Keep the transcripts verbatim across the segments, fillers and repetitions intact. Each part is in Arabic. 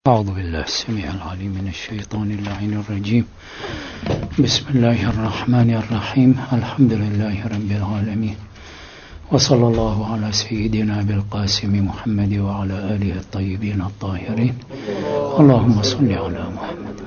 أعوذ بالله السميع العليم من الشيطان اللعين الرجيم. بسم الله الرحمن الرحيم. الحمد لله رب العالمين، وصلى الله على سيدنا بالقاسم محمد وعلى آله الطيبين الطاهرين. اللهم صل على محمد.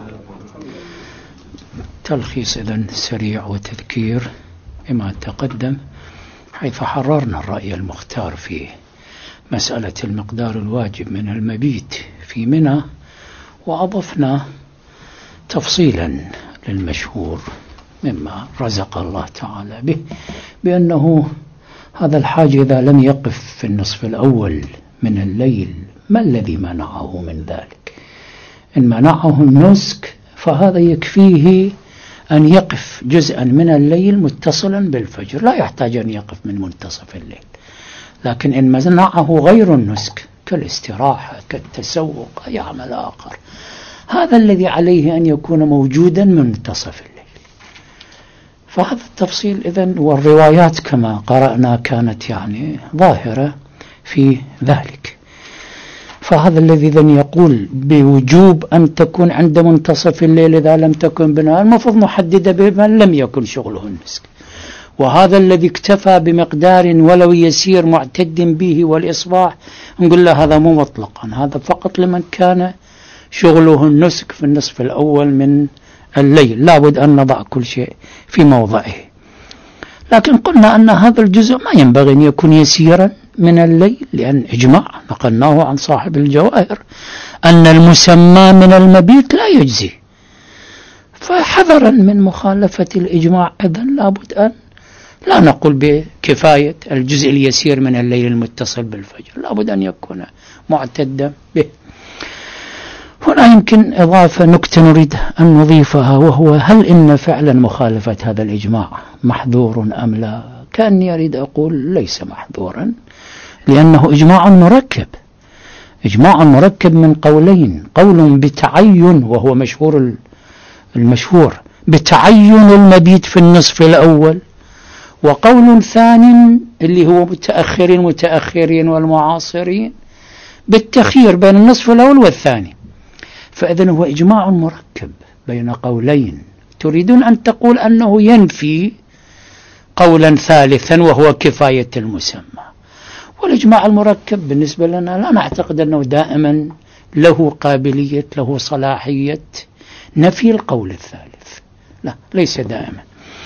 تلخيص إذن سريع وتذكير بما تقدم، حيث حررنا الرأي المختار في مسألة المقدار الواجب من المبيت في منى، وأضفنا تفصيلا للمشهور مما رزق الله تعالى به، بأنه هذا الحاج إذا لم يقف في النصف الأول من الليل ما الذي منعه من ذلك؟ إن منعه النسك فهذا يكفيه أن يقف جزءا من الليل متصلا بالفجر، لا يحتاج أن يقف من منتصف الليل. لكن إن منعه غير النسك كالاستراحة كالتسوق أي عمل آخر، هذا الذي عليه أن يكون موجودا من منتصف الليل. فهذا التفصيل إذن، والروايات كما قرأنا كانت يعني ظاهرة في ذلك. فهذا الذي إذن يقول بوجوب أن تكون عند منتصف الليل إذا لم تكن بنهار، المفروض نحدد بمن لم يكن شغله النسك. وهذا الذي اكتفى بمقدار ولو يسير معتد به والإصباح، نقول له هذا مو مطلقا، هذا فقط لمن كان شغله النسك في النصف الأول من الليل. لابد أن نضع كل شيء في موضعه. لكن قلنا أن هذا الجزء ما ينبغي أن يكون يسيرا من الليل، لأن إجماع نقلناه عن صاحب الجواهر أن المسمى من المبيت لا يجزي. فحذرا من مخالفة الإجماع إذن لابد أن لا نقول بكفاية الجزء اليسير من الليل المتصل بالفجر، لابد أن يكون معتدا به. هنا يمكن إضافة نكتة نريد أن نضيفها، وهو هل إن فعلا مخالفة هذا الإجماع محظور أم لا؟ كأني أريد أقول ليس محظورا، لأنه إجماع مركب، إجماع مركب من قولين: قول بتعين وهو مشهور المشهور بتعين المبيت في النصف الأول، وقول ثاني اللي هو متأخرين متأخرين والمعاصرين بالتخيير بين النصف الأول والثاني. فإذن هو إجماع مركب بين قولين. تريدون أن تقول أنه ينفي قولا ثالثا وهو كفاية المسمى. والإجماع المركب بالنسبة لنا لا نعتقد أنه دائما له قابلية له صلاحية نفي القول الثالث، لا، ليس دائما،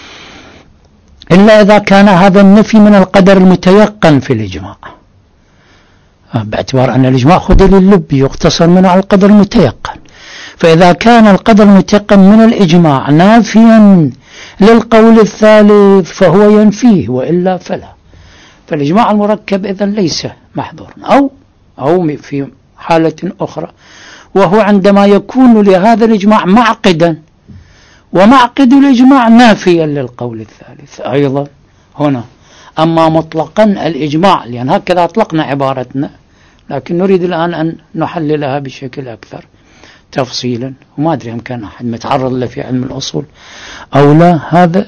إلا إذا كان هذا النفي من القدر المتيقن في الإجماع، باعتبار أن الإجماع خذ للب يقتصر منه على القدر المتيقن. فإذا كان القدر المتيقن من الإجماع نافيا للقول الثالث فهو ينفيه، وإلا فلا. فالإجماع المركب إذن ليس محظورا. أو أو في حالة أخرى، وهو عندما يكون لهذا الإجماع معقدا، ومعقد الإجماع نافيا للقول الثالث أيضا هنا. أما مطلقا الإجماع، لأن هكذا أطلقنا عبارتنا، لكن نريد الآن أن نحللها بشكل أكثر تفصيلا، وما أدري إن كان أحد متعرض له في علم الأصول أو لا هذا،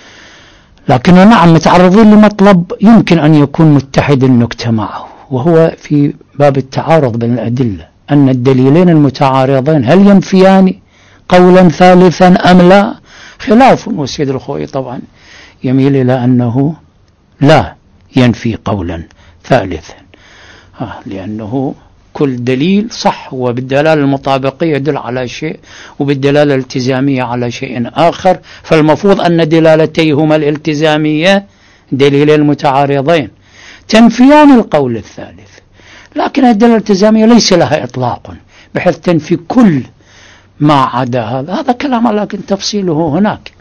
لكن نعم متعرضين لمطلب يمكن أن يكون متحد النكتة معه، وهو في باب التعارض بين الأدلة، أن الدليلين المتعارضين هل ينفيان قولا ثالثا أم لا؟ خلاف. والسيد الخوئي طبعا يميل إلى أنه لا ينفي قولا ثالثا، آه لأنه كل دليل صح، وبالدلالة المطابقية يدل على شيء، وبالدلالة الالتزامية على شيء آخر. فالمفروض أن دلالتيهما الالتزامية دليلين المتعارضين تنفيان القول الثالث، لكن الدلالة الالتزامية ليس لها إطلاق بحيث تنفي كل ما عدا هذا. هذا كلام لكن تفصيله هناك.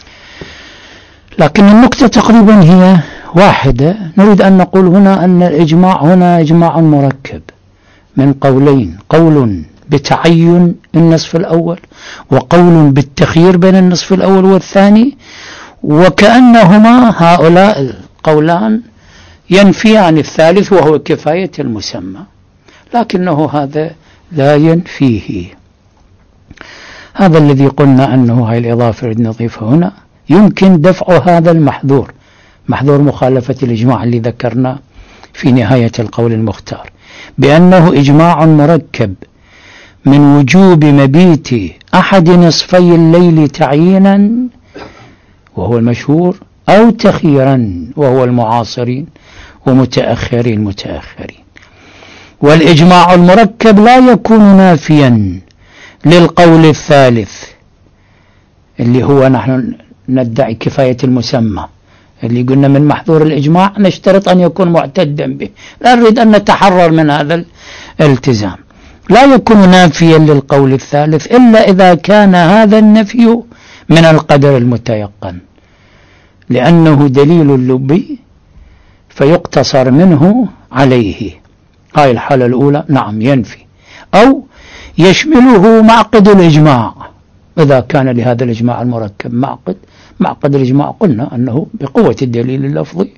لكن النقطة تقريبا هي واحدة. نريد أن نقول هنا أن الإجماع هنا إجماع مركب من قولين: قول بتعين النصف الأول، وقول بالتخيير بين النصف الأول والثاني، وكأنهما هؤلاء القولان ينفيان الثالث وهو كفاية المسمى، لكنه هذا لا ينفيه. هذا الذي قلنا أنه هاي الإضافة التي نضيفها هنا يمكن دفع هذا المحذور، محذور مخالفة الإجماع اللي ذكرنا في نهاية القول المختار، بأنه إجماع مركب من وجوب مبيت أحد نصفي الليل تعيينا وهو المشهور، أو تخييرا وهو المعاصرين ومتأخرين متأخرين. والإجماع المركب لا يكون نافيا للقول الثالث اللي هو نحن ندعي كفاية المسمى، اللي قلنا من محظور الإجماع نشترط أن يكون معتدا به، لا نريد أن نتحرر من هذا الالتزام. لا يكون نافيا للقول الثالث إلا إذا كان هذا النفي من القدر المتيقن، لأنه دليل لبي فيقتصر منه عليه. هاي الحالة الأولى نعم ينفي، أو يشمله معقد الإجماع إذا كان لهذا الإجماع المركب معقد. معقد الإجماع قلنا أنه بقوة الدليل اللفظي.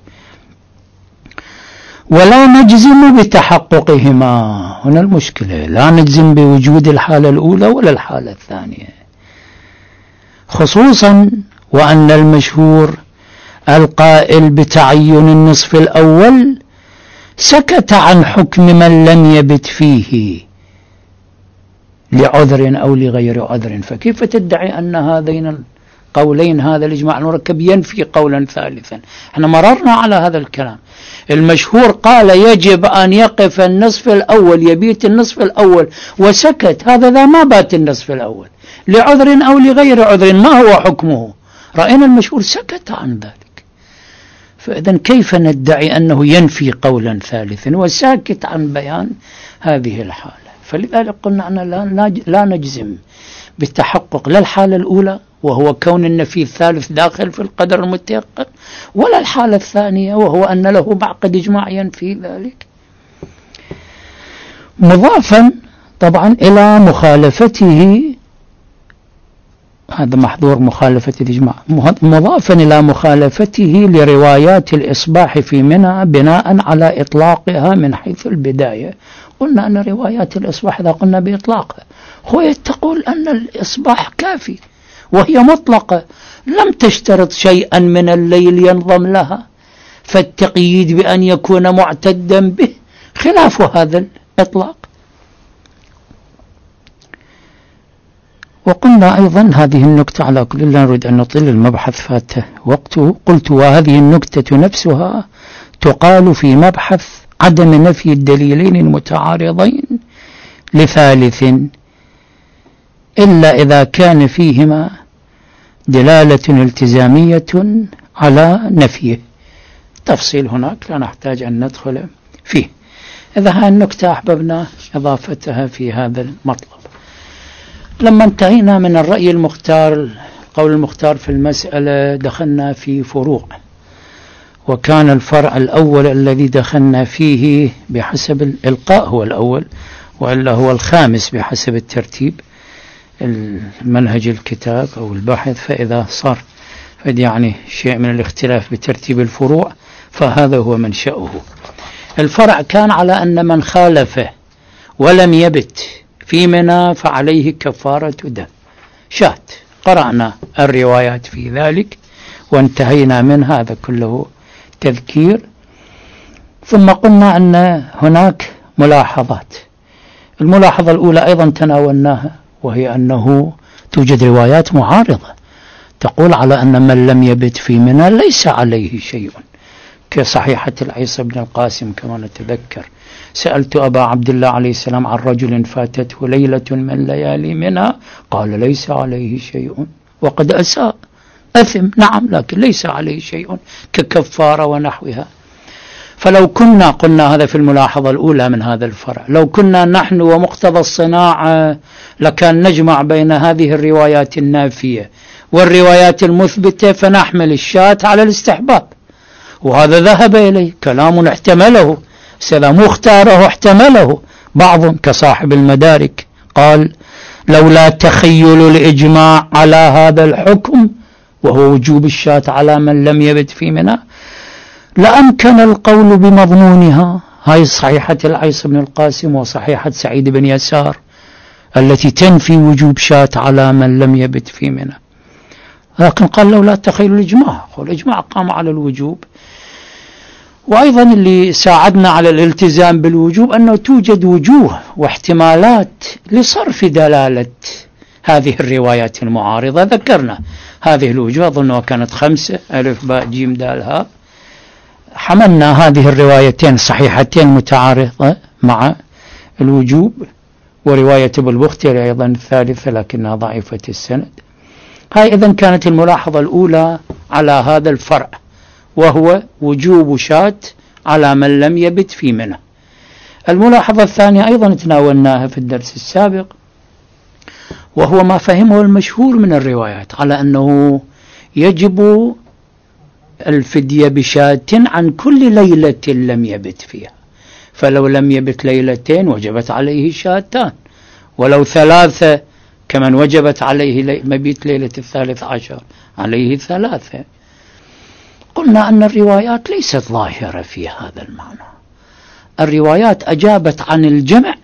ولا نجزم بتحققهما، هنا المشكلة، لا نجزم بوجود الحالة الأولى ولا الحالة الثانية، خصوصا وأن المشهور القائل بتعين النصف الأول سكت عن حكم من لم يبت فيه لعذر أو لغير عذر، فكيف تدعي أن هذين القولين هذا الإجماع المركب ينفي قولا ثالثا؟ احنا مررنا على هذا الكلام. المشهور قال يجب أن يقف النصف الأول، يبيت النصف الأول، وسكت. هذا ذا ما بات النصف الأول لعذر أو لغير عذر، ما هو حكمه؟ رأينا المشهور سكت عن ذلك، فإذن كيف ندعي أنه ينفي قولا ثالثا وساكت عن بيان هذه الحالة؟ فلذلك قلنا أننا لا نجزم بالتحقق لا الحالة الأولى وهو كون النفي الثالث داخل في القدر المتيقن، ولا الحالة الثانية وهو أن له معقد إجماع ينفي ذلك. مضافا طبعا إلى مخالفته، هذا محظور مخالفة الإجماع، مضافا إلى مخالفته لروايات الإصباح في منى بناء على إطلاقها من حيث البداية. قلنا أن روايات الإصباح إذا قلنا بإطلاقها هو تقول أن الإصباح كافي وهي مطلقة، لم تشترط شيئا من الليل ينضم لها، فالتقييد بأن يكون معتدا به خلاف هذا الإطلاق. وقلنا أيضا هذه النكتة على كل لا نريد أن نطيل المبحث فاته وقته، قلت وهذه النكتة نفسها تقال في مبحث عدم نفي الدليلين المتعارضين لثالث إلا إذا كان فيهما دلالة التزامية على نفيه. تفصيل هناك لا نحتاج أن ندخل فيه. إذا هذه النكتة أحببنا إضافتها في هذا المطلب. لما انتهينا من الرأي المختار، قول المختار في المسألة، دخلنا في فروع، وكان الفرع الأول الذي دخلنا فيه بحسب الإلقاء هو الأول، وإلا هو الخامس بحسب الترتيب المنهج الكتاب أو البحث، فإذا صار فد يعني شيء من الاختلاف بترتيب الفروع فهذا هو منشأه. الفرع كان على أن من خالفه ولم يبت في منى فعليه كفارة دم شات. قرأنا الروايات في ذلك وانتهينا من هذا كله تذكير. ثم قلنا أن هناك ملاحظات. الملاحظة الأولى أيضا تناولناها، وهي أنه توجد روايات معارضة تقول على أن من لم يبت في منى ليس عليه شيء، كصحيحة العيسى بن القاسم كما نتذكر. سألت أبا عبد الله عليه السلام عن رجل فاتته ليلة من ليالي منى قال ليس عليه شيء وقد أساء، أثم نعم لكن ليس عليه شيء ككفارة ونحوها. فلو كنا قلنا هذا في الملاحظة الأولى من هذا الفرع، لو كنا نحن ومقتضى الصناعة لكان نجمع بين هذه الروايات النافية والروايات المثبتة فنحمل الشاة على الاستحباب، وهذا ذهب إليه كلام احتمله، سلا مختاره احتمله بعض كصاحب المدارك قال لولا تخيل الإجماع على هذا الحكم وهو وجوب الشاة على من لم يبت في منى لأمكن القول بمضمونها. هاي صحيحة العيسى بن القاسم وصحيحة سعيد بن يسار التي تنفي وجوب شاة على من لم يبت في منى، لكن قال لولا تخيل الإجماع، والإجماع قام على الوجوب. وأيضا اللي ساعدنا على الالتزام بالوجوب أنه توجد وجوه واحتمالات لصرف دلالة هذه الروايات المعارضة. ذكرنا هذه الوجوه، أظنها كانت خمسة: ألف باء جيم دال هاء. حملنا هذه الروايتين صحيحتين متعارضة مع الوجوب، ورواية أبو البختري أيضا الثالثة لكنها ضعيفة السند. هاي إذن كانت الملاحظة الأولى على هذا الفرع، وهو وجوب شاة على من لم يبت في منى. الملاحظة الثانية أيضا تناولناها في الدرس السابق، وهو ما فهمه المشهور من الروايات على أنه يجب الفدية بشاة عن كل ليلة لم يبت فيها، فلو لم يبت ليلتين وجبت عليه شاتان، ولو ثلاثة كمن وجبت عليه مبيت ليلة الثالث عشر عليه ثلاثة. قلنا أن الروايات ليست ظاهرة في هذا المعنى. الروايات أجابت عن الجمع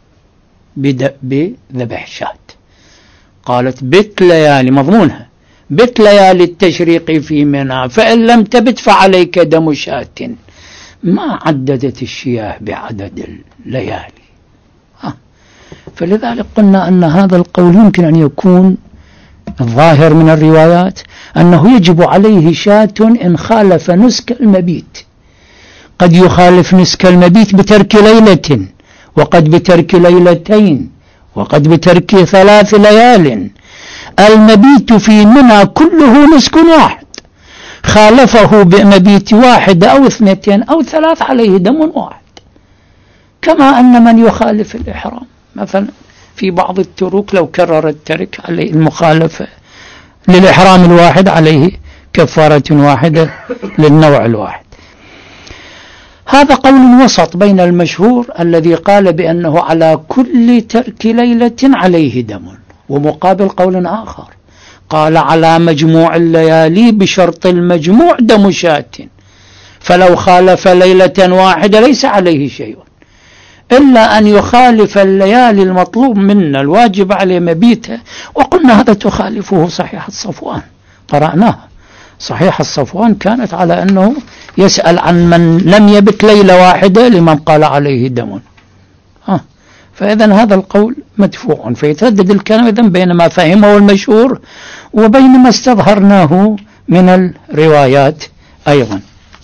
بذبح شاة، قالت بت ليالي، مضمونها بت ليالي التشريق في منى، فإن لم تبت فعليك دم شاة. ما عددت الشياه بعدد الليالي. ها. فلذلك قلنا أن هذا القول يمكن أن يكون الظاهر من الروايات أنه يجب عليه شاة إن خالف نسك المبيت. قد يخالف نسك المبيت بترك ليلة، وقد بترك ليلتين، وقد بترك ثلاث ليال. المبيت في منى كله نسك واحد، خالفه بمبيت واحد أو اثنتين أو ثلاث عليه دم واحد. كما أن من يخالف الإحرام مثلا في بعض التروك لو كرر الترك عليه المخالفة للإحرام الواحد عليه كفارة واحدة للنوع الواحد. هذا قول وسط بين المشهور الذي قال بأنه على كل ترك ليلة عليه دم، ومقابل قول آخر قال على مجموع الليالي بشرط المجموع دم شاة، فلو خالف ليلة واحدة ليس عليه شيء، إلا أن يخالف الليالي المطلوب منا الواجب عليه مبيته. وقلنا هذا تخالفه صحيح الصفوان، قرأناها. صحيح الصفوان كانت على أنه يسأل عن من لم يبت ليلة واحدة لمن قال عليه دم. ها. فإذن هذا القول مدفوع، فيتردد الكلام إذن بين ما فهمه المشهور وبين ما استظهرناه من الروايات أيضا.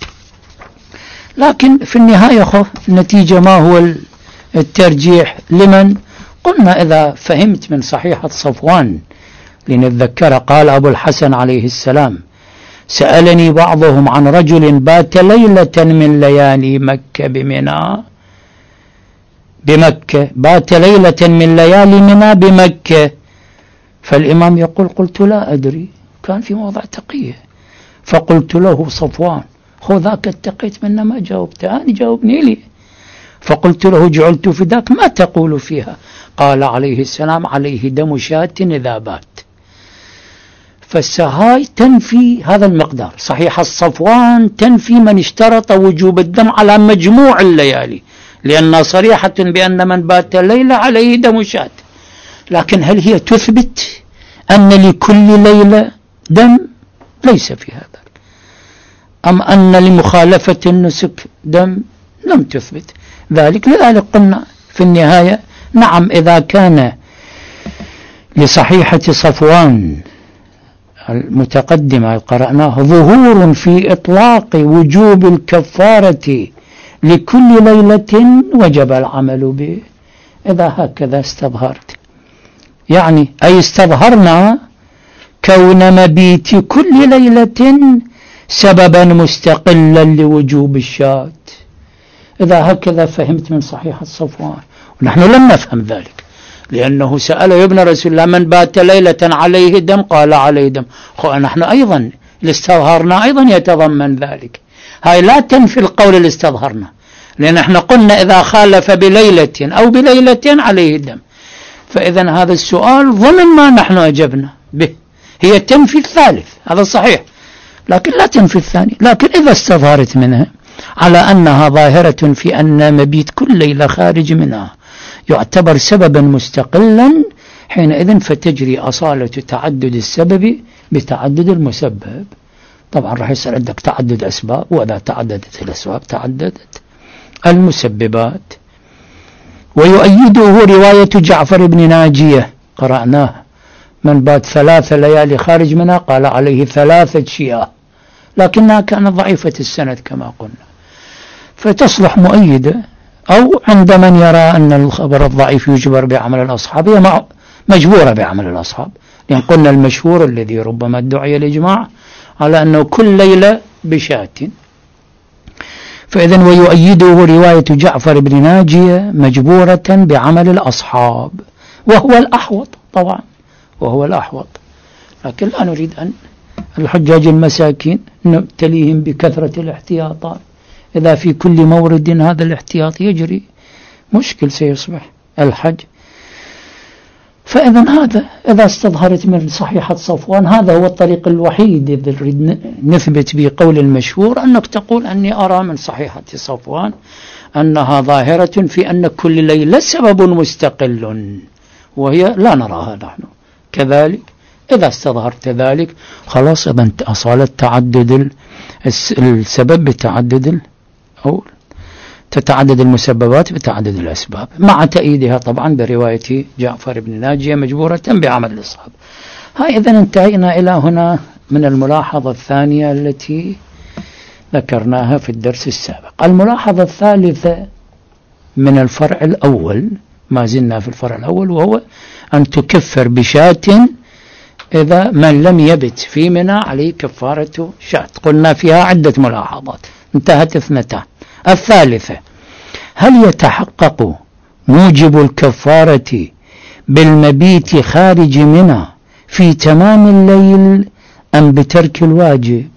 لكن في النهاية خف النتيجة ما هو الترجيح لمن؟ قلنا إذا فهمت من صحيحة صفوان لنتذكر قال أبو الحسن عليه السلام: سألني بعضهم عن رجل بات ليلة من ليالي مكة بمنى بمكة بات ليلة من ليالي منى بمكة، فالإمام يقول: قلت لا أدري، كان في موضع تقية، فقلت له صفوان: هو ذاك اتقيت منه ما جاوبت، أنا جاوبني لي. فقلت له: جعلت فداك، ما تقول فيها؟ قال عليه السلام: عليه دم شاة إذا بات. فالسهاي تنفي هذا المقدار. صحيح الصفوان تنفي من اشترط وجوب الدم على مجموع الليالي، لأنها صريحة بأن من بات الليلة عليه دم شاة. لكن هل هي تثبت أن لكل ليلة دم؟ ليس في هذا. أم أن لمخالفة النسك دم؟ لم تثبت ذلك. لذلك قلنا في النهاية نعم، إذا كان لصحيحة صفوان المتقدمة قرأناه ظهور في إطلاق وجوب الكفارة لكل ليلة وجب العمل به، إذا هكذا استظهرت، يعني أي استظهرنا كون مبيت كل ليلة سببا مستقلا لوجوب الشاة. إذا هكذا فهمت من صحيح الصفوان، ونحن لم نفهم ذلك، لأنه سأل يا ابن رسول الله: من بات ليلة عليه دم؟ قال عليه دم. نحن أيضا الاستظهرنا أيضا يتضمن ذلك. هاي لا تنفي القول اللي استظهرنا، لأن احنا قلنا إذا خالف بليلة أو بليلتين عليه دم. فإذا هذا السؤال ضمن ما نحن أجبنا به، هي تنفي الثالث، هذا صحيح، لكن لا تنفي الثاني. لكن إذا استظهرت منها على أنها ظاهرة في أن مبيت كل ليلة خارج منها يعتبر سببا مستقلا، حينئذ فتجري أصالة تعدد السبب بتعدد المسبب، طبعا راح يسأل عندك تعدد أسباب، وإذا تعددت الأسباب تعددت المسببات. ويؤيده رواية جعفر بن ناجية قرأناه: من بات ثلاث ليالي خارج منها قال عليه ثلاثة شياه، لكنها كانت ضعيفة السند كما قلنا، فتصلح مؤيدة. أو عند من يرى أن الخبر الضعيف يجبر بعمل الأصحاب، هي مجبورة بعمل الأصحاب، لأن قلنا المشهور الذي ربما ادعي الإجماع على أنه كل ليلة بشاة. فإذن ويؤيده رواية جعفر بن ناجية مجبورة بعمل الأصحاب، وهو الأحوط طبعا، وهو الأحوط. لكن لا نريد أن الحجاج المساكين نبتليهم بكثرة الاحتياطات، إذا في كل مورد هذا الاحتياط يجري مشكل سيصبح الحج. فإذا هذا إذا استظهرت من صحيحة صفوان، هذا هو الطريق الوحيد إذا نريد نثبت به قول المشهور، أنك تقول أني أرى من صحيحة صفوان أنها ظاهرة في أن كل ليلة سبب مستقل، وهي لا نراها نحن كذلك. إذا استظهرت ذلك خلاص، إذا أصالت تعدد السبب بتعدد أو تتعدد المسببات بتعدد الأسباب، مع تأييدها طبعا برواية جعفر بن ناجية مجبورة بعمل الأصحاب. هاي إذن انتهينا إلى هنا من الملاحظة الثانية التي ذكرناها في الدرس السابق. الملاحظة الثالثة من الفرع الأول، ما زلنا في الفرع الأول، وهو أن تكفر بشاة إذا من لم يبت في منى عليه كفارة شاة. قلنا فيها عدة ملاحظات، انتهت اثنتان. الثالثة: هل يتحقق موجب الكفارة بالمبيت خارج منى في تمام الليل أم بترك الواجب؟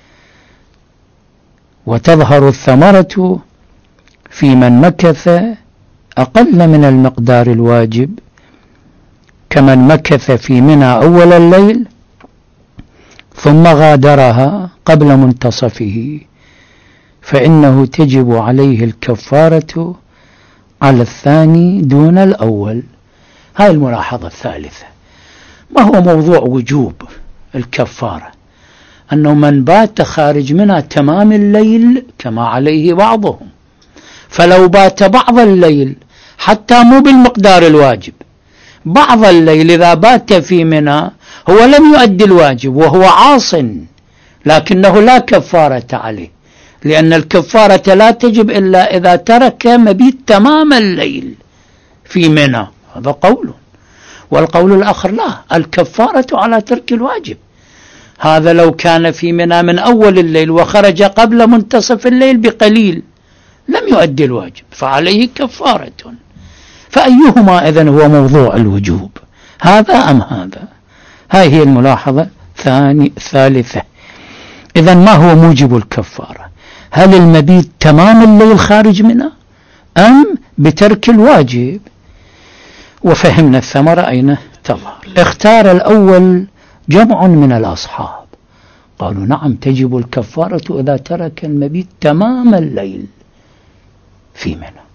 وتظهر الثمرة في من مكث أقل من المقدار الواجب، كمن مكث في منى أول الليل ثم غادرها قبل منتصفه، فإنه تجب عليه الكفارة على الثاني دون الأول. هاي الملاحظة الثالثة. ما هو موضوع وجوب الكفارة؟ أنه من بات خارج منها تمام الليل كما عليه بعضهم، فلو بات بعض الليل حتى مو بالمقدار الواجب، بعض الليل إذا بات في منى هو لم يؤدي الواجب وهو عاص، لكنه لا كفارة عليه، لأن الكفارة لا تجب إلا إذا ترك مبيت تمام الليل في منى. هذا قول. والقول الآخر لا، الكفارة على ترك الواجب. هذا لو كان في منى من أول الليل وخرج قبل منتصف الليل بقليل لم يؤدي الواجب، فعليه كفارة. فأيهما إذن هو موضوع الوجوب، هذا أم هذا؟ هاي هي الملاحظة الثالثة. إذن ما هو موجب الكفارة؟ هل المبيت تمام الليل خارج منه أم بترك الواجب؟ وفهمنا الثمرة أين تظهر. اختار الأول جمع من الأصحاب، قالوا نعم تجب الكفارة إذا ترك المبيت تمام الليل في منى،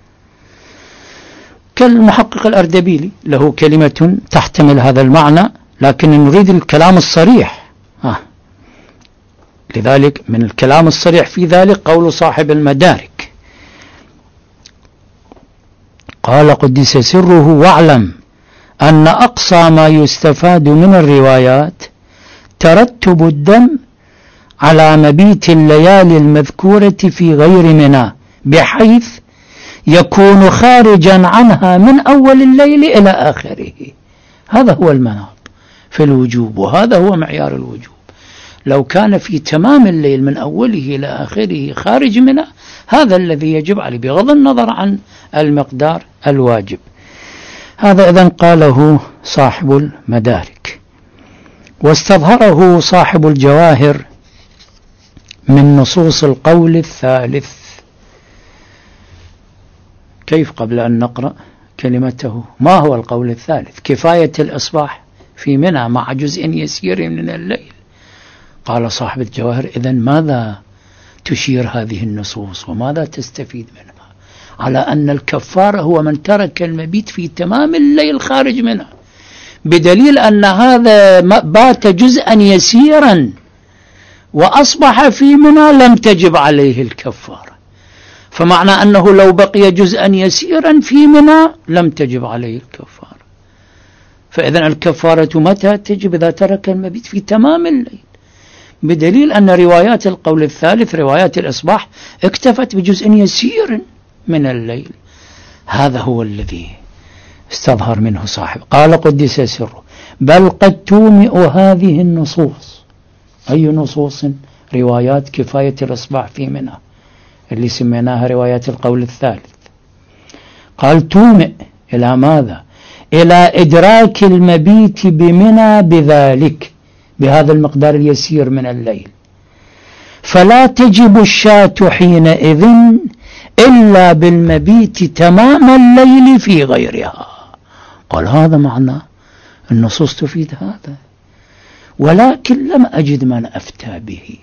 كالمحقق الأردبيلي له كلمة تحتمل هذا المعنى، لكن نريد الكلام الصريح. آه. لذلك من الكلام الصريح في ذلك قول صاحب المدارك، قال قدس سره: واعلم أن أقصى ما يستفاد من الروايات ترتب الدم على مبيت الليالي المذكورة في غير منى، بحيث يكون خارجا عنها من أول الليل إلى آخره. هذا هو المناط في الوجوب، وهذا هو معيار الوجوب. لو كان في تمام الليل من أوله إلى آخره خارج منه، هذا الذي يجب عليه بغض النظر عن المقدار الواجب. هذا إذن قاله صاحب المدارك. واستظهره صاحب الجواهر من نصوص القول الثالث. كيف؟ قبل أن نقرأ كلمته، ما هو القول الثالث؟ كفاية الإصباح في منى مع جزء يسير من الليل. قال صاحب الجواهر: إذن ماذا تشير هذه النصوص وماذا تستفيد منها؟ على أن الكفارة هو من ترك المبيت في تمام الليل خارج منها، بدليل أن هذا بات جزءا يسيرا وأصبح في منى لم تجب عليه الكفارة، فمعنى أنه لو بقي جزءا يسيرا في منى لم تجب عليه الكفارة. فإذن الكفارة متى تجب؟ إذا ترك المبيت في تمام الليل، بدليل أن روايات القول الثالث روايات الإصباح اكتفت بجزء يسير من الليل. هذا هو الذي استظهر منه صاحب قال قدس سره بل قد تومئ هذه النصوص. أي نصوص؟ روايات كفاية الإصباح في منى اللي سميناها روايات القول الثالث. قال تومئ إلى ماذا؟ إلى إدراك المبيت بمنى بذلك، بهذا المقدار اليسير من الليل، فلا تجب الشاة حينئذ إلا بالمبيت تمام الليل في غيرها. قال هذا معنى النصوص تفيد هذا، ولكن لم أجد من أفتى به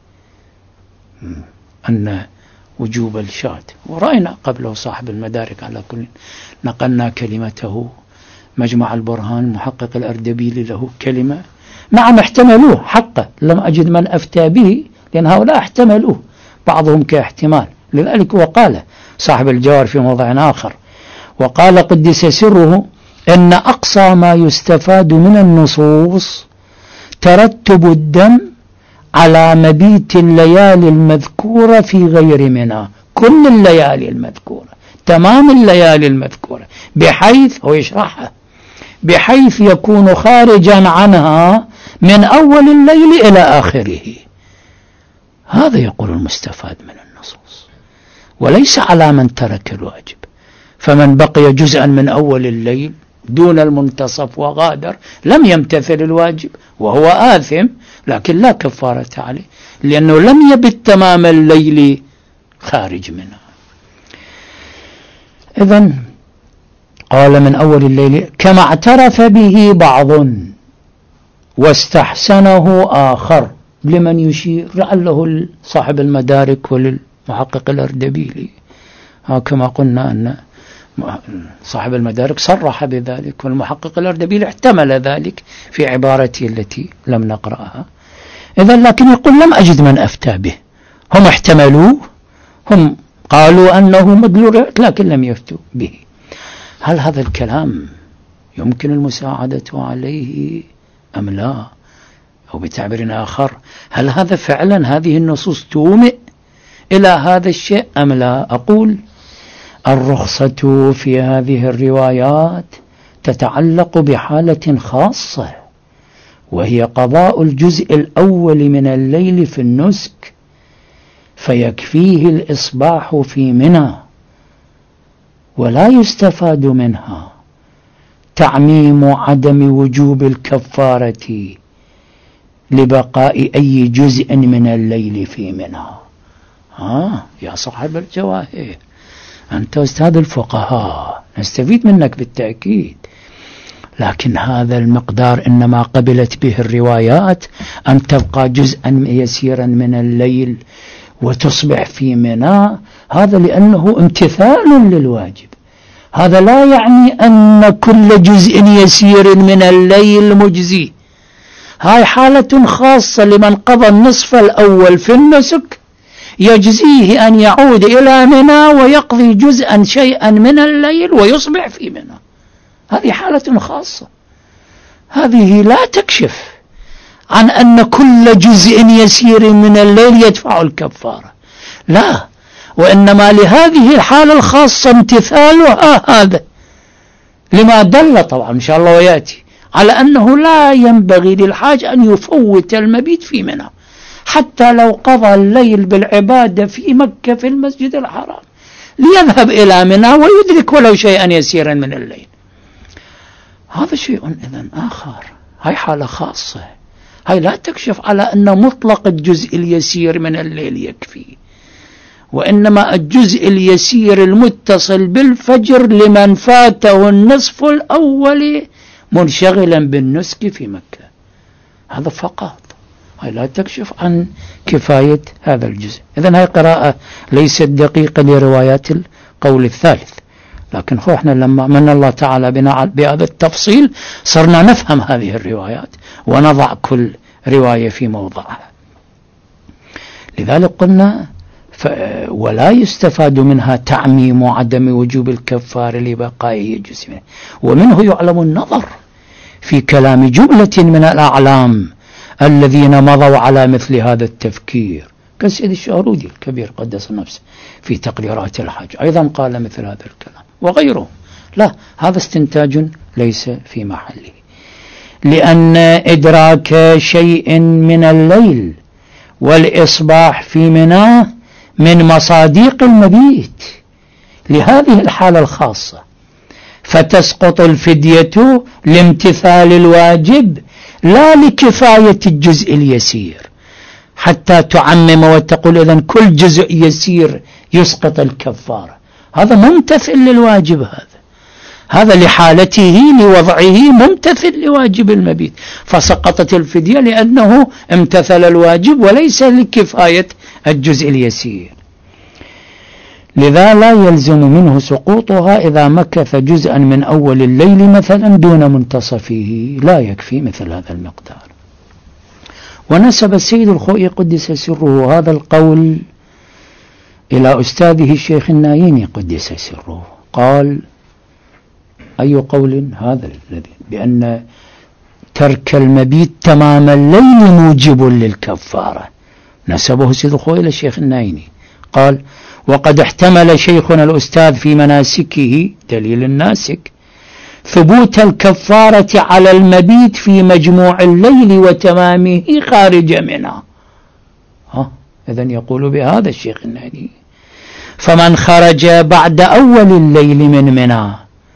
أن وجوب الشاة. ورأينا قبله صاحب المدارك، على كل نقلنا كلمته، مجمع البرهان محقق الأردبيلي له كلمة، نعم احتملوه حقا، لم أجد من أفتى به، لأن هؤلاء احتملوه بعضهم كاحتمال. لذلك وقال صاحب الجوار في موضع آخر، وقال قدس سره إن أقصى ما يستفاد من النصوص ترتب الدم على مبيت الليالي المذكورة في غير منى، كل الليالي المذكورة، تمام الليالي المذكورة، بحيث هو يشرحها بحيث يكون خارجا عنها من أول الليل إلى آخره. هذا يقول المستفاد من النصوص، وليس على من ترك الواجب. فمن بقي جزءا من أول الليل دون المنتصف وغادر لم يمتثل الواجب وهو آثم، لكن لا كفارة عليه لأنه لم يبت تمام الليل خارج منها. إذن قال من أول الليل كما اعترف به بعض واستحسنه آخر. لمن يشير؟ لعله صاحب المدارك وللمحقق الأردبيلي. كما قلنا أن صاحب المدارك صرح بذلك، والمحقق الأردبيلي احتمل ذلك في عبارته التي لم نقرأها. إذن لكن يقول لم أجد من أفتى به. هم احتملوه، هم قالوا أنه مدلول، لكن لم يفتوا به. هل هذا الكلام يمكن المساعدة عليه أم لا؟ أو بتعبير آخر، هل هذا فعلا هذه النصوص تومئ إلى هذا الشيء أم لا؟ أقول الرخصة في هذه الروايات تتعلق بحالة خاصة، وهي قضاء الجزء الأول من الليل في النسك، فيكفيه الإصباح في منى، ولا يستفاد منها تعميم عدم وجوب الكفارة لبقاء أي جزء من الليل في منى. ها يا صاحب الجواهر، أنت أستاذ الفقهاء، نستفيد منك بالتأكيد، لكن هذا المقدار إنما قبلت به الروايات أن تبقى جزءا يسيرا من الليل وتصبح في منى، هذا لأنه امتثال للواجب. هذا لا يعني أن كل جزء يسير من الليل مجزي. هاي حالة خاصة لمن قضى النصف الأول في النسك، يجزيه أن يعود إلى منى ويقضي جزءا شيئا من الليل ويصبح في منى. هذه حالة خاصة، هذه لا تكشف عن أن كل جزء يسير من الليل يدفع الكفارة، لا، وإنما لهذه الحالة الخاصة امتثالها هذا، لما دل طبعا إن شاء الله ويأتي على أنه لا ينبغي للحاج أن يفوت المبيت في منى، حتى لو قضى الليل بالعبادة في مكة في المسجد الحرام ليذهب إلى منى ويدرك ولو شيئا يسيرا من الليل. هذا شيء إذن آخر، هاي حالة خاصة، هاي لا تكشف على أن مطلق الجزء اليسير من الليل يكفي، وإنما الجزء اليسير المتصل بالفجر لمن فاته النصف الأول منشغلا بالنسك في مكة، هذا فقط، هاي لا تكشف عن كفاية هذا الجزء. إذن هاي قراءة ليست دقيقة لروايات القول الثالث، لكن هو احنا لما من الله تعالى بنا بهذا التفصيل صرنا نفهم هذه الروايات ونضع كل رواية في موضعها. لذلك قلنا ولا يستفاد منها تعميم عدم وجوب الكفار لبقائه جزء منه، ومنه يعلم النظر في كلام جملة من الأعلام الذين مضوا على مثل هذا التفكير كالسيد الشهرودي الكبير قدس نفسه في تقريرات الحج أيضا قال مثل هذا الكلام وغيره. لا، هذا استنتاج ليس في محله، لأن إدراك شيء من الليل والإصباح في مناه من مصاديق المبيت لهذه الحالة الخاصة، فتسقط الفدية لامتثال الواجب لا لكفاية الجزء اليسير حتى تعمم وتقول إذن كل جزء يسير يسقط الكفارة. هذا ممتثل للواجب، هذا هذا لحالته لوضعه ممتثل لواجب المبيت، فسقطت الفدية لأنه امتثل الواجب وليس لكفاية الجزء اليسير. لذا لا يلزم منه سقوطها إذا مكث جزءا من أول الليل مثلا دون منتصفه، لا يكفي مثل هذا المقدار. ونسب السيد الخوئي قدس سره هذا القول إلى أستاذه الشيخ النايني قدس سره، قال: أي قول هذا الذي بأن ترك المبيت تمام الليل موجب للكفارة؟ نسبه السيد الخوئي إلى الشيخ النايني، قال: وقد احتمل شيخنا الأستاذ في مناسكه دليل الناسك ثبوت الكفارة على المبيت في مجموع الليل وتمامه خارج منها. ها إذن يقول بهذا الشيخ النايني: فمن خرج بعد أول الليل من منى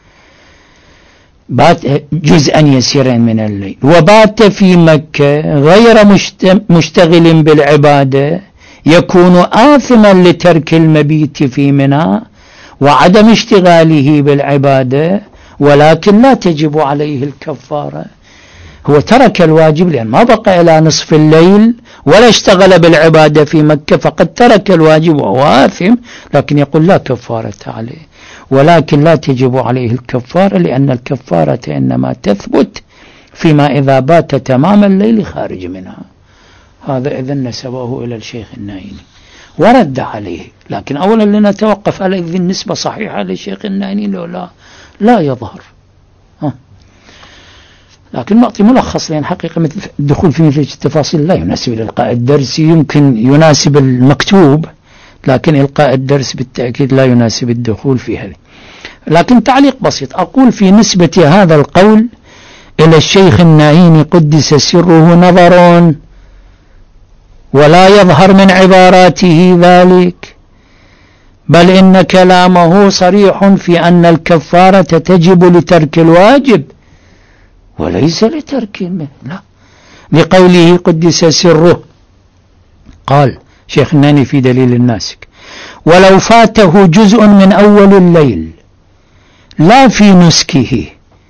بات جزءا يسيرا من الليل وبات في مكة غير مشتغل بالعبادة يكون آثما لترك المبيت في منى وعدم اشتغاله بالعبادة، ولكن لا تجب عليه الكفارة. هو ترك الواجب لأن ما بقى إلى نصف الليل ولا اشتغل بالعبادة في مكة، فقد ترك الواجب وهو آثم، لكن يقول لا كفارة عليه، ولكن لا تجب عليه الكفارة لأن الكفارة إنما تثبت فيما إذا بات تمام الليل خارج منها. هذا إذن نسبه إلى الشيخ النايني ورد عليه، لكن أولا لنتوقف على إذن النسبة صحيحة للشيخ النايني لو لا لا يظهر. ها. لكن نعطي ملخص، لأن حقيقة مثل الدخول في مثل التفاصيل لا يناسب الإلقاء الدرسي، يمكن يناسب المكتوب لكن إلقاء الدرس بالتأكيد لا يناسب الدخول في هذا. لكن تعليق بسيط أقول في نسبة هذا القول إلى الشيخ النايني قدس سره نظر ولا يظهر من عباراته ذلك، بل إن كلامه صريح في أن الكفارة تجب لترك الواجب وليس لترك المثل، لا، لقوله قدس سره. قال شيخ الناني في دليل الناسك: ولو فاته جزء من أول الليل لا في نسكه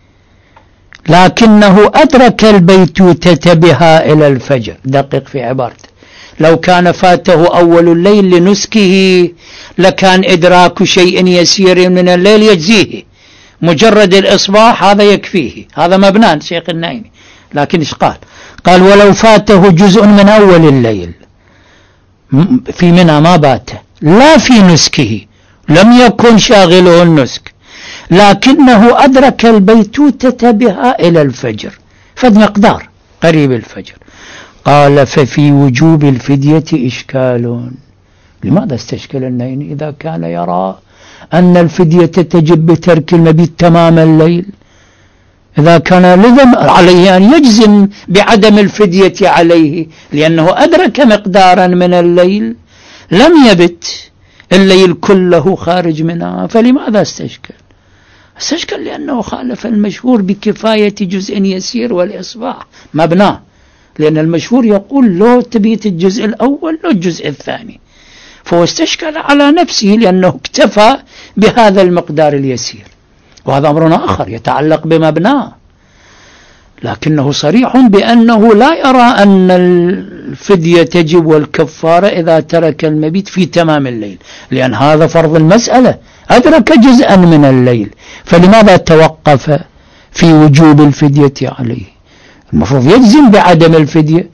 لكنه أدرك البيتوتة بها إلى الفجر. دقق في عبارته، لو كان فاته أول الليل لنسكه لكان إدراك شيء يسير من الليل يجزيه، مجرد الإصباح هذا يكفيه، هذا مبنان شيخ النايني. لكن إيش قال؟ قال: ولو فاته جزء من أول الليل في منى ما بات لا في نسكه، لم يكن شاغله النسك، لكنه أدرك البيتوتة بها إلى الفجر، فد مقدار قريب الفجر. قال: ففي وجوب الفدية إشكال. لماذا استشكل النايني إذا كان يرى أن الفدية تجب بترك المبيت تمام الليل؟ إذا كان لزم عليه أن يجزم بعدم الفدية عليه لأنه أدرك مقدارا من الليل لم يبت الليل كله خارج منها، فلماذا استشكل؟ استشكل لأنه خالف المشهور بكفاية جزء يسير والإصباح مبناه، لأن المشهور يقول لو تبيت الجزء الأول لو الجزء الثاني، فهو استشكل على نفسه لأنه اكتفى بهذا المقدار اليسير، وهذا أمر آخر يتعلق بمبناه. لكنه صريح بأنه لا يرى أن الفدية تجب والكفارة إذا ترك المبيت في تمام الليل، لأن هذا فرض المسألة، أدرك جزءا من الليل، فلماذا توقف في وجوب الفدية عليه؟ المفروض يجزم بعدم الفدية،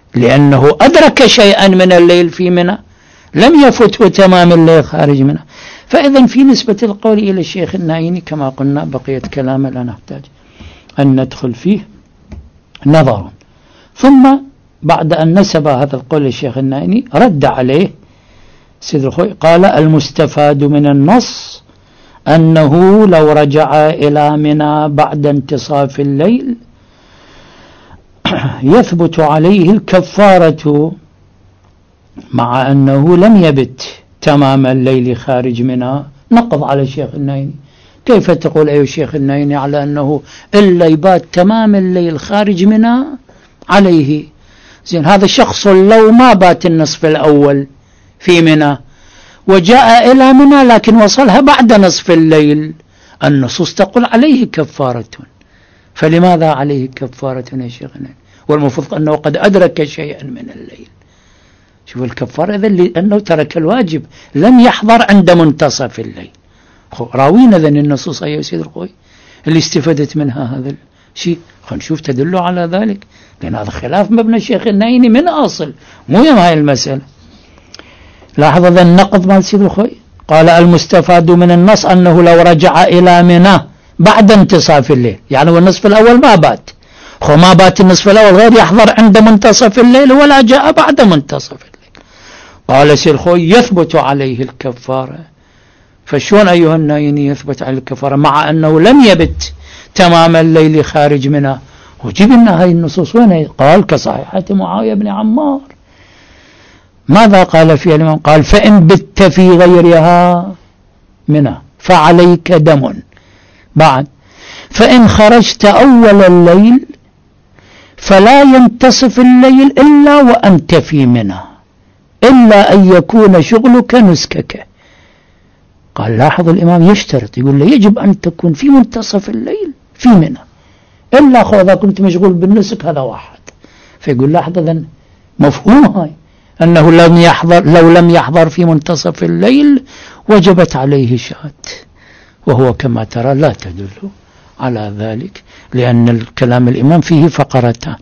لأنه أدرك شيئا من الليل في منى، لم يفته تمام الليل خارج منى. فإذا في نسبة القول إلى الشيخ النايني كما قلنا بقية كلامه لا نحتاج أن ندخل فيه نظرا. ثم بعد أن نسب هذا القول للشيخ النايني رد عليه سيد الخوي، قال: المستفاد من النص أنه لو رجع إلى منى بعد انتصاف الليل يثبت عليه الكفارة، مع أنه لم يبت تمام الليل خارج منى. نقض على الشيخ النايني، كيف تقول أيها الشيخ النايني على أنه إلا يبات تمام الليل خارج منى عليه؟ زين، هذا شخص لو ما بات النصف الأول في منى وجاء إلى منى لكن وصلها بعد نصف الليل، النصوص تقول عليه كفارة، فلماذا عليه كفارة يا شيخ النايني والمفروض أنه قد أدرك شيئا من الليل؟ شوف الكفارة إذن لأنه ترك الواجب، لم يحضر عند منتصف الليل. راوينا ذن النصوص أيها سيد الخوي اللي استفدت منها هذا الشيء، خلينا نشوف تدل على ذلك، لأن هذا خلاف مبنى الشيخ النايني من أصل، مو يم هاي المسألة. لاحظ ذا النقض مال سيد الخوي، قال: المستفاد من النص أنه لو رجع إلى منى بعد انتصاف الليل، يعني والنصف الأول ما بات، خو ما بات النصف الأول غير يحضر عند منتصف الليل ولا جاء بعد منتصف الليل. قال سيد الخوي: يثبت عليه الكفارة. فشون أيها النايني يثبت عليه الكفارة مع أنه لم يبت تمام الليل خارج منى؟ وجبنا هاي النصوص وين؟ قال: كصحيحة معاوية بن عمار. ماذا قال فيها الإمام؟ قال: فإن بت في غيرها منى فعليك دم. بعد: فإن خرجت أول الليل فلا ينتصف الليل إلا وأنت في منى، إلا أن يكون شغلك نسكك. قال: لاحظ الإمام يشترط، يقول له يجب أن تكون في منتصف الليل في منى، إلا خو إذا كنت مشغول بالنسك هذا واحد. فيقول لاحظ ذن مفهوم هاي أنه لم يحضر، لو لم يحضر في منتصف الليل وجبت عليه شاة، وهو كما ترى لا تدل على ذلك، لأن الكلام الإمام فيه فقرتان.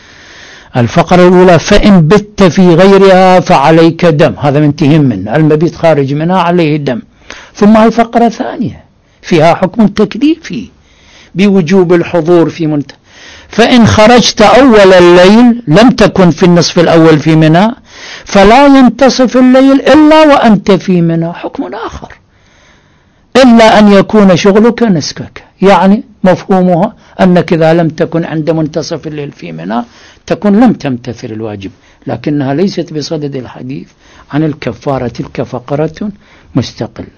الفقرة الأولى: فإن بت في غيرها فعليك دم، هذا منتهي منه، المبيت خارج منها عليه دم. ثم هي فقرة ثانية فيها حكم تكليفي بوجوب الحضور في منت. فإن خرجت أول الليل لم تكن في النصف الأول في منى فلا ينتصف الليل إلا وأنت في منى، حكم آخر، إلا أن يكون شغلك نسكك. يعني مفهومها أنك إذا لم تكن عند منتصف الليل في منى تكون لم تمتثل الواجب، لكنها ليست بصدد الحديث عن الكفارة، تلك فقرة مستقلة.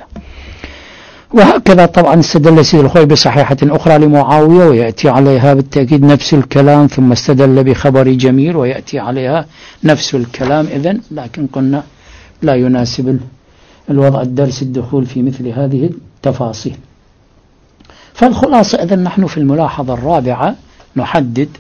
وهكذا طبعا استدل سيد الخوي بصحيحة أخرى لمعاوية ويأتي عليها بالتأكيد نفس الكلام، ثم استدل بخبر جميل ويأتي عليها نفس الكلام. إذن لكن قلنا لا يناسب الوضع الدرس الدخول في مثل هذه التفاصيل. فالخلاصة إذن نحن في الملاحظة الرابعة نحدد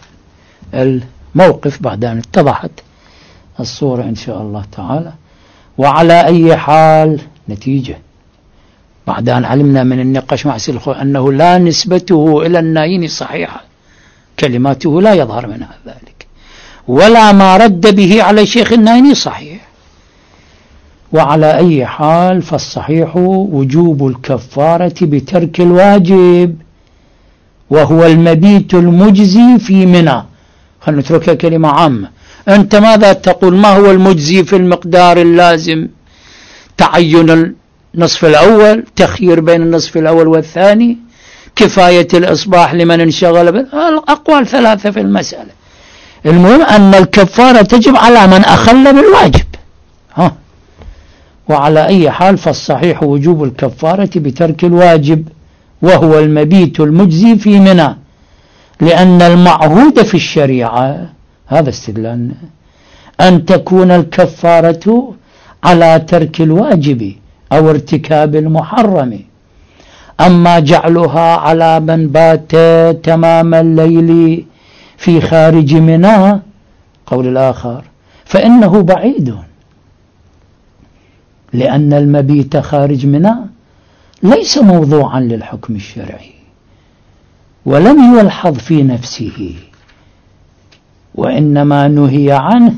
الموقف بعد أن اتضحت الصورة إن شاء الله تعالى. وعلى أي حال نتيجة بعد أن علمنا من النقاش مع سيد الخوي أنه لا نسبته إلى النايني صحيحة، كلماته لا يظهر منها ذلك، ولا ما رد به على شيخ النايني صحيح. وعلى أي حال فالصحيح وجوب الكفارة بترك الواجب، وهو المبيت المجزي في منى. خلنا نتركها كلمة عامة. أنت ماذا تقول؟ ما هو المجزي في المقدار اللازم؟ تعين النصف الأول، تخيير بين النصف الأول والثاني، كفاية الإصباح لمن انشغل به. الأقوال ثلاثة في المسألة. المهم أن الكفارة تجب على من أخل بالواجب. ها. وعلى أي حال فالصحيح وجوب الكفارة بترك الواجب، وهو المبيت المجزي في منى، لأن المعهود في الشريعة هذا استدلال أن تكون الكفارة على ترك الواجب أو ارتكاب المحرم. أما جعلها على من بات تمام الليل في خارج منى قول الآخر فإنه بعيد، لأن المبيت خارج منى ليس موضوعا للحكم الشرعي، ولم يلحظ في نفسه، وإنما نهي عنه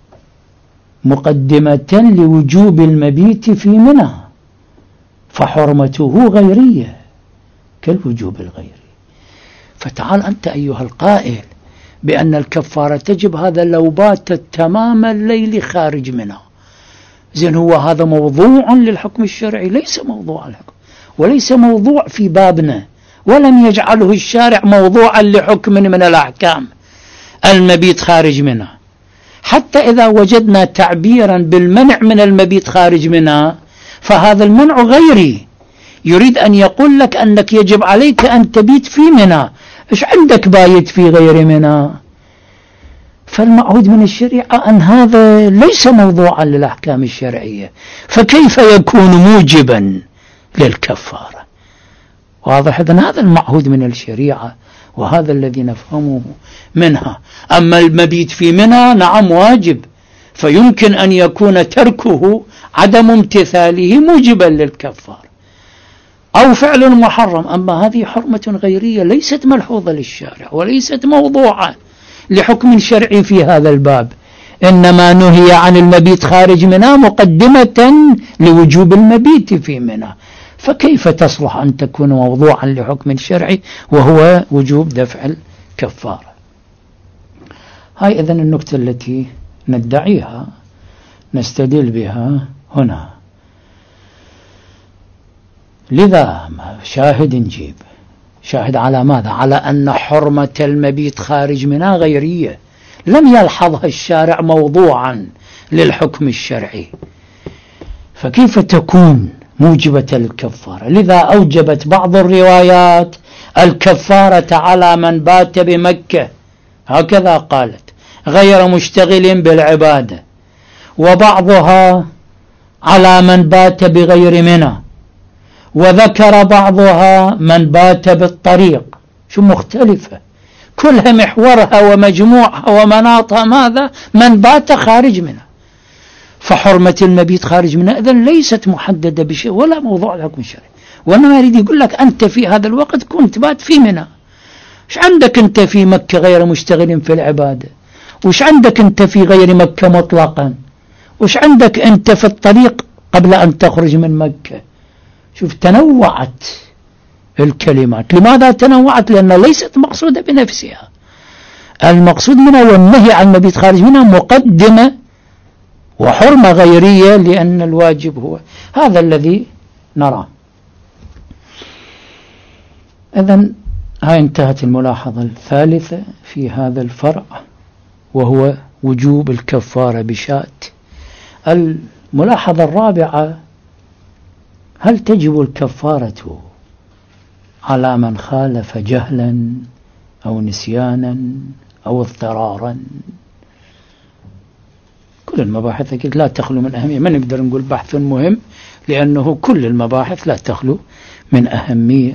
مقدمة لوجوب المبيت في منى، فحرمته غيرية كالوجوب الغيري. فتعال أنت أيها القائل بأن الكفارة تجب، هذا لو بات تمام الليل خارج منى. زين، هو هذا موضوع للحكم الشرعي؟ ليس موضوع الحكم، وليس موضوع في بابنا، ولم يجعله الشارع موضوعا لحكم من الأحكام المبيت خارج منى. حتى إذا وجدنا تعبيرا بالمنع من المبيت خارج منى فهذا المنع غيري، يريد أن يقول لك أنك يجب عليك أن تبيت في منى. إيش عندك بايت في غير منى؟ فالمعهود من الشريعة أن هذا ليس موضوعا للأحكام الشرعية، فكيف يكون موجبا للكفارة؟ واضح؟ إذن هذا المعهود من الشريعة، وهذا الذي نفهمه منها. أما المبيت في منى نعم واجب، فيمكن أن يكون تركه عدم امتثاله موجبا للكفارة، أو فعل محرم. أما هذه حرمة غيرية ليست ملحوظة للشارع، وليست موضوعا لحكم شرعي في هذا الباب، إنما نهي عن المبيت خارج منى مقدمة لوجوب المبيت في منى. فكيف تصلح أن تكون موضوعا لحكم شرعي وهو وجوب دفع الكفارة؟ هاي إذن النكتة التي ندعيها نستدل بها هنا. لذا شاهد نجيب شاهد على ماذا؟ على أن حرمة المبيت خارج منى غيرية، لم يلحظها الشارع موضوعا للحكم الشرعي، فكيف تكون موجبة الكفارة؟ لذا أوجبت بعض الروايات الكفارة على من بات بمكة، هكذا قالت، غير مشتغل بالعبادة، وبعضها على من بات بغير منى، وذكر بعضها من بات بالطريق. شو مختلفة؟ كلها محورها ومجموعها ومناطها ماذا؟ من بات خارج منى. فحرمة المبيت خارج منى إذن ليست محددة بشيء ولا موضوع الحكم الشرعي، وإنما يريد يقول لك أنت في هذا الوقت كنت بات في منى، وش عندك أنت في مكة غير مشتغل في العبادة؟ وش عندك أنت في غير مكة مطلقا؟ وش عندك أنت في الطريق قبل أن تخرج من مكة؟ شوف، تنوعت الكلمات. لماذا تنوعت؟ لأنها ليست مقصودة بنفسها. المقصود منها والنهي عن المبيت خارج منها مقدمة وحرمة غيرية، لأن الواجب هو هذا الذي نراه. إذن هاي انتهت الملاحظة الثالثة في هذا الفرع، وهو وجوب الكفارة بشات. الملاحظة الرابعة: هل تجب الكفارة على من خالف جهلا أو نسيانا أو اضطرارا؟ كل المباحث أكيد لا تخلو من أهمية، ما نقدر نقول بحث مهم، لأنه كل المباحث لا تخلو من أهمية.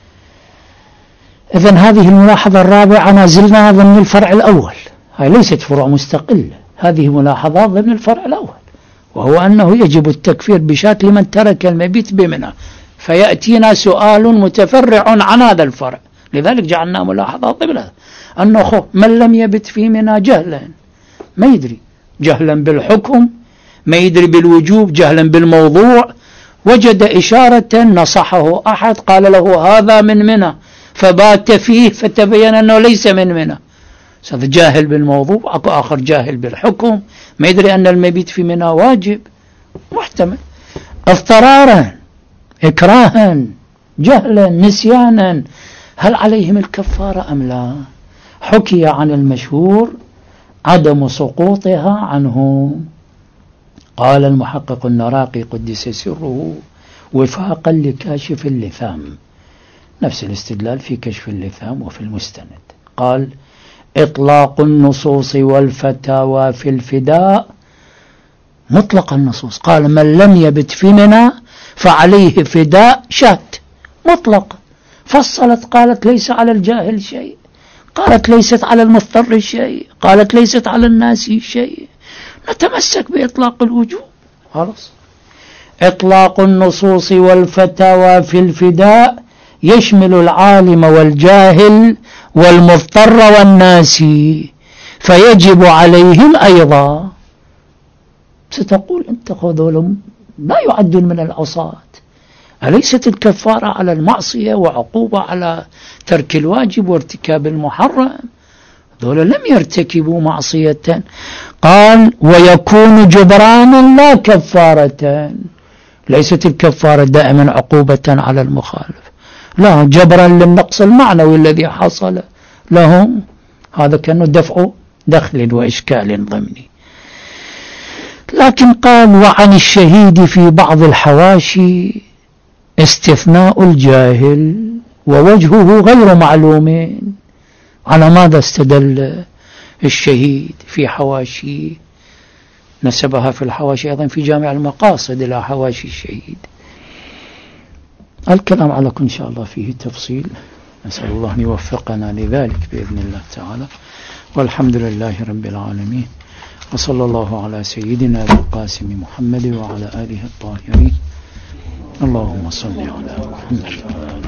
إذن هذه الملاحظة الرابعة نازلنا ضمن الفرع الأول، هاي ليست فروع مستقلة، هذه ملاحظات ضمن الفرع الأول، وهو أنه يجب التكفير بشات لمن ترك المبيت بمنى. فيأتينا سؤال متفرع عن هذا الفرع، لذلك جعلنا ملاحظات ضمنها، أنه من لم يبت في منى جهلا، ما يدري، جهلا بالحكم، ما يدري بالوجوب، جهلا بالموضوع، وجد إشارة نصحه أحد قال له هذا من منى فبات فيه فتبين أنه ليس من منى. هذا جاهل بالموضوع، أكو آخر جاهل بالحكم، ما يدري أن المبيت في منى واجب، محتمل. اضطرارا، إكراها، جهلا، نسيانا، هل عليهم الكفارة أم لا؟ حكي عن المشهور عدم سقوطها عنه. قال المحقق النراقي قدس سره وفاقا لكاشف اللثام، نفس الاستدلال في كشف اللثام وفي المستند، قال: إطلاق النصوص والفتاوى في الفداء مطلق النصوص. قال: من لم يبت في منى فعليه فداء شات، مطلق. فصلت قالت: ليس على الجاهل شيء، قالت: ليست على المضطر شيء، قالت: ليست على الناس شيء. نتمسك بإطلاق الوجوب، خلاص. إطلاق النصوص والفتاوى في الفداء يشمل العالم والجاهل والمضطر والناسي، فيجب عليهم أيضا. ستقول أنت خذولهم لا يعدون من العصاة، أليست الكفارة على المعصية وعقوبة على ترك الواجب وارتكاب المحرم؟ ذولا لم يرتكبوا معصية. قال ويكون جبرانا لا كفارة، ليست الكفارة دائما عقوبة على المخالف، لا، جبرا للنقص المعنوي الذي حصل لهم، هذا كأنه دفع دخل وإشكال ضمني. لكن قال وعن الشهيد في بعض الحواشي استثناء الجاهل ووجهه غير معلوم. على ماذا استدل الشهيد في حواشي؟ نسبها في الحواشي أيضا في جامع المقاصد إلى حواشي الشهيد. الكلام على كل إن شاء الله فيه تفصيل، نسأل الله أن يوفقنا لذلك بإذن الله تعالى، والحمد لله رب العالمين، وصلى الله على سيدنا القاسم محمد وعلى آله الطاهرين. اللهم صل على محمد.